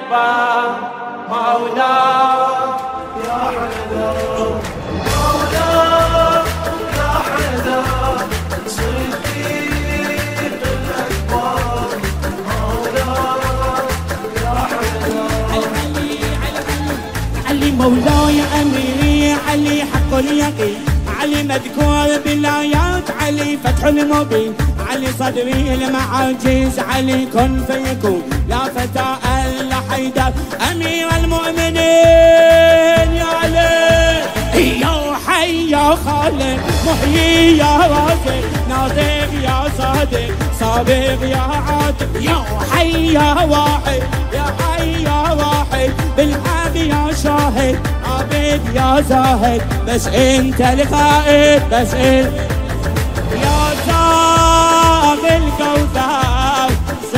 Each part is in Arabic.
الأكبر مولاي يا حيدر مولاي يا حيدر صديق الأكبر مولاي يا حيدر علي مولاي أميري علي حق اليقين علي مذكور بالآيات علي فتح المبين علي صدري المعاجز علي كن فيكون يا فتى الحيدر أمير المؤمنين يا علي يا حي يا خالق محيي يا رازق ناطق يا صادق صابر يا عاتق يا حي يا واحد يا حي يا واحد بالحق يا شاهد عابد يا زاهد بس انت القائد بس انت يا صاغ الكوثر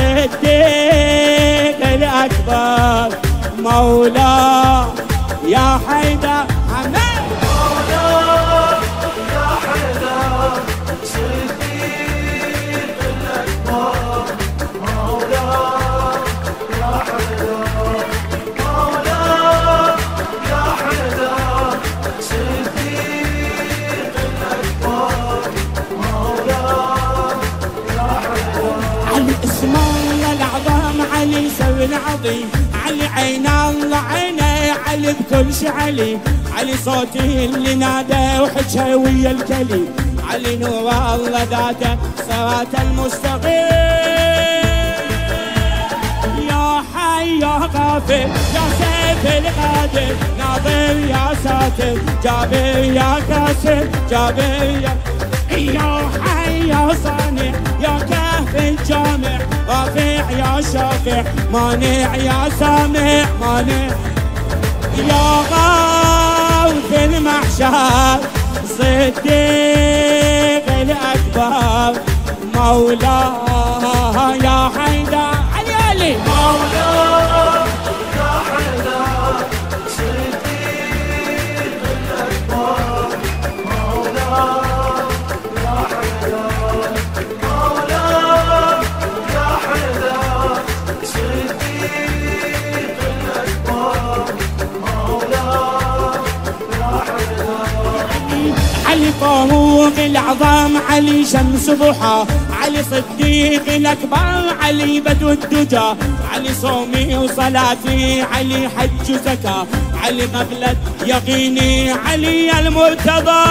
صديق الأكبر مولا يا حيدر حمد مولاي يا حيدر صديق الأكبر مولاي يا حيدر مولاي يا حيدر صديق الأكبر مولاي يا حيدر علي اسم الله العظام علي سوي العظيم علي عين الله عيني علي بكل شي علي علي صوتي اللي نادى وحجى ويا الكلي علي نور الله ذاته صراط المستقيم يا حي يا غافر يا سيف القادر ناظر يا ساتر جابر يا كاسر جابر يا حي يا صانع يا كهف الجامع رافع يا شافع مانع يا سامع مانع يا غاوث المحشر صديق الأكبر مولاي يا حيدر علي علي مولاي يا حيدر صديق الأكبر مولاي يا حيدر مولاي يا حيدر صديق الأكبر مولاي يا حيدر علي فاروق العظام علي شمس ضحى علي صديق الأكبر علي بدو الدجى علي صومي وصلاتي علي حج زكاة علي قبلة يقيني علي المرتضى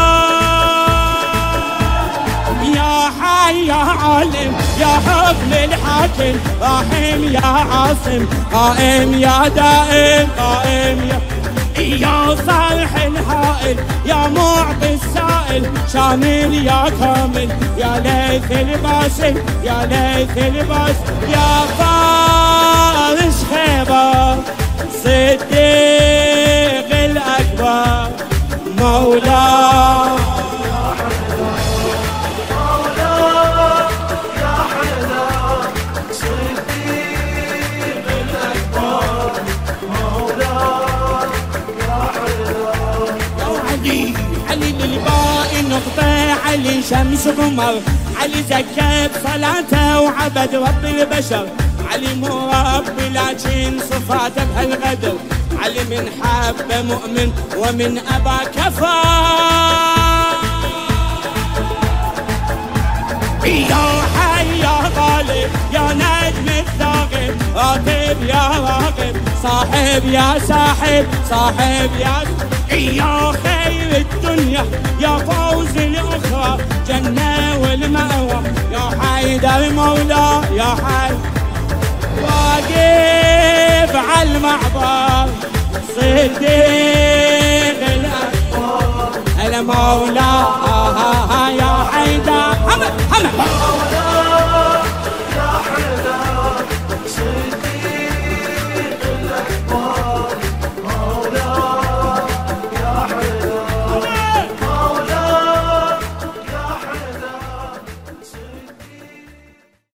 يا حي يا عالم يا حكم الحاكم راحم يا عاصم قائم يا دائم قائم يا صالح الهائل يا معطي السائل شامل يا كامل يا ليث الباسل يا ليث الباسل يا فارس خيبر صديق الأكبر مولاي يا حيدر صديق الأكبر مولاي يا حيدر علي للباء نقطة علي شمس قمر علي زكى بصلاته وعبد رب البشر علي مو رب لكن صفاته بهالغدر علي من حب مؤمن ومن أبا كفر يا حي يا غالب يا نجم الثاقب راقب يا راقب صاحب يا ساحب صاحب يا خير الدنيا يا فوز الأخرى جنة والمأوى يا حيدر مولا يا حي واقف على المعبر صديق الأكبر المولى